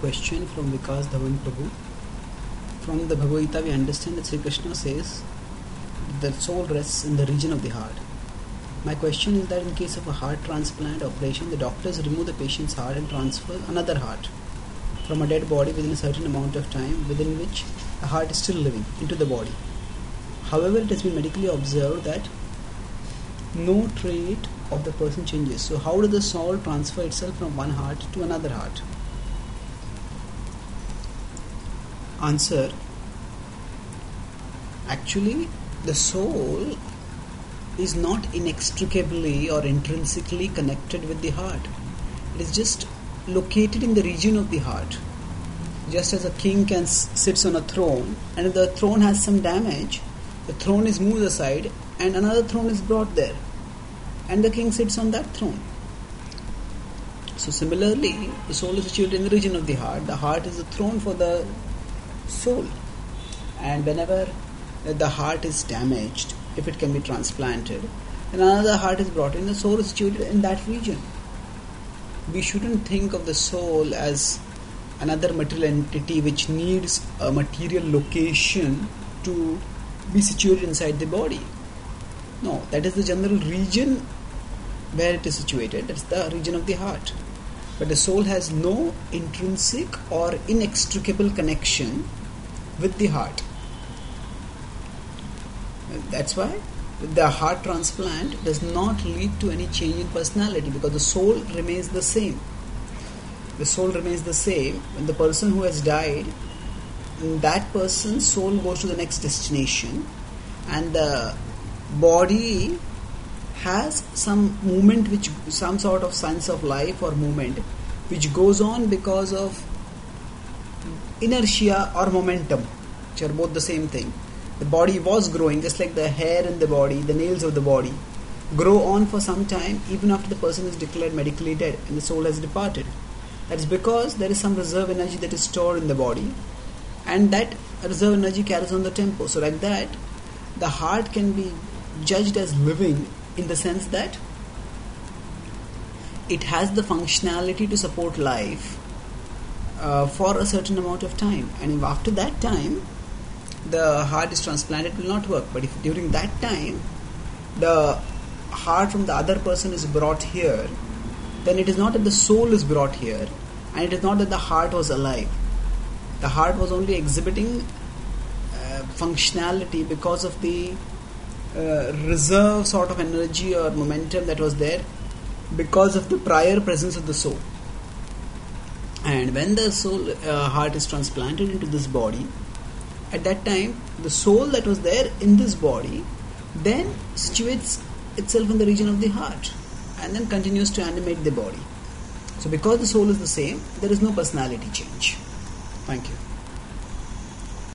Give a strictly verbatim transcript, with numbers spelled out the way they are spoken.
question from Vikas Dhawan Prabhu. From the Bhagavad Gita, we understand that Sri Krishna says the soul rests in the region of the heart. My question is that in case of a heart transplant operation, the doctors remove the patient's heart and transfer another heart from a dead body within a certain amount of time within which the heart is still living into the body. However, it has been medically observed that no trait of the person changes. So how does the soul transfer itself from one heart to another heart? Answer: actually, the soul is not inextricably or intrinsically connected with the heart. It is just located in the region of the heart. Just as a king can s- sits on a throne, and if the throne has some damage, the throne is moved aside and another throne is brought there, and the king sits on that throne. So similarly, the soul is situated in the region of the heart. The heart is the throne for the soul, and whenever the heart is damaged, if it can be transplanted, then another heart is brought in. The soul is situated in that region. We shouldn't think of the soul as another material entity which needs a material location to be situated inside the body. No, that is the general region where it is situated. That's the region of the heart. But the soul has no intrinsic or inextricable connection with the heart. That's why the heart transplant does not lead to any change in personality, because the soul remains the same. The soul remains the same. When the person who has died, that person's soul goes to the next destination, and the body has some movement, which some sort of sense of life or movement which goes on because of inertia or momentum, which are both the same thing. The body was growing, just like the hair in the body, the nails of the body grow on for some time even after the person is declared medically dead and the soul has departed. That is because there is some reserve energy that is stored in the body, and that reserve energy carries on the tempo. So like that, the heart can be judged as living in the sense that it has the functionality to support life uh, for a certain amount of time, and if after that time the heart is transplanted, it will not work. But if during that time the heart from the other person is brought here, then it is not that the soul is brought here, and it is not that the heart was alive. The heart was only exhibiting uh, functionality because of the uh, reserve sort of energy or momentum that was there because of the prior presence of the soul. And when the soul uh, heart is transplanted into this body, at that time the soul that was there in this body then situates itself in the region of the heart and then continues to animate the body. So because the soul is the same, there is no personality change. Thank you.